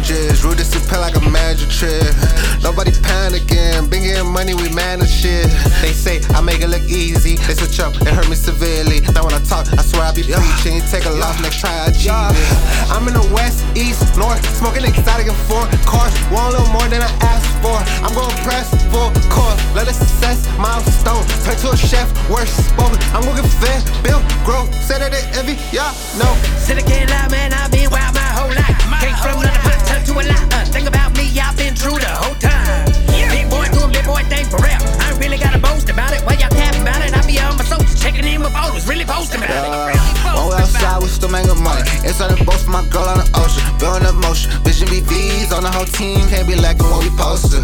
damages. Rudest to pay like a magic trick. Nobody panicking, been getting money, we manage shit. They say I make it look easy, they switch up, it hurt me severely. Now when I talk, I swear I be preaching. Take a loss, next try I achieve it. I'm in the west, east, north, smoking exotic and foreign cars. Want a little more than I asked for. I'm gonna press full course, let a success milestone turn to a chef, worse spoken. I'm gonna get fed, build, grow, say that they envy, y'all know. Said I can't lie, man, I've been wild my whole life. Came from nothing but turn to a lot. Think about me, I've been true the whole time. Big boy doing big boy thing for real. I ain't really gotta boast about it. Why y'all capping about it? I be on my socials, checking in with photos, really posting about it. When we outside, we still making money. Inside the boat for my girl on the ocean. Building up motion, vision BVs on the whole team. Can't be lacking when we posted.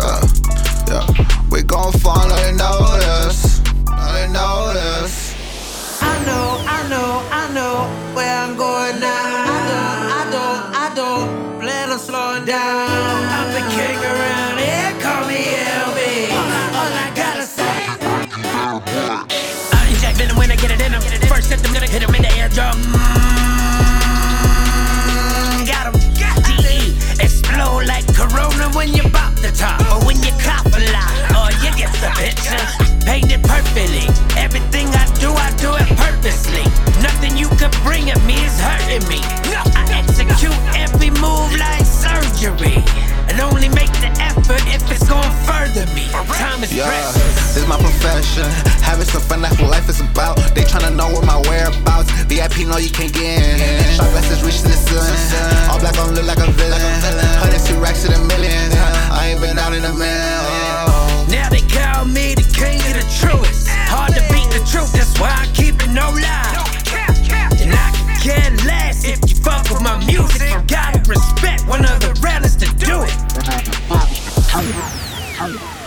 We gon' fall, no they notice. No they notice. I know where I'm going now. I don't plan on slowing down. I'm the king around here, call me LB. All I gotta say, I inject venom when I get it in him. First hit them, gonna hit him in the airdrop. Got him, DE, explode like Corona when you pop the top. Or when you cop a lot, or you get the picture. Painted perfectly, everything I do it purposely. Nothing you could bring at me is hurting me. I execute every move like surgery, and only make the effort if it's gonna further me. Time is precious. This is my profession. Having some fun, that's what life is about. They tryna know what my whereabouts. VIP, no, you can't get in. Shot glasses reach to the ceiling. All black gon' look like a villain. 102 racks to the millions. I ain't been out in a minute. Now they call me the king of the truest. Hard to beat the truth, that's why I keep it no lie. And I can care less if you fuck with my music. Gotta respect one of the realest to do it.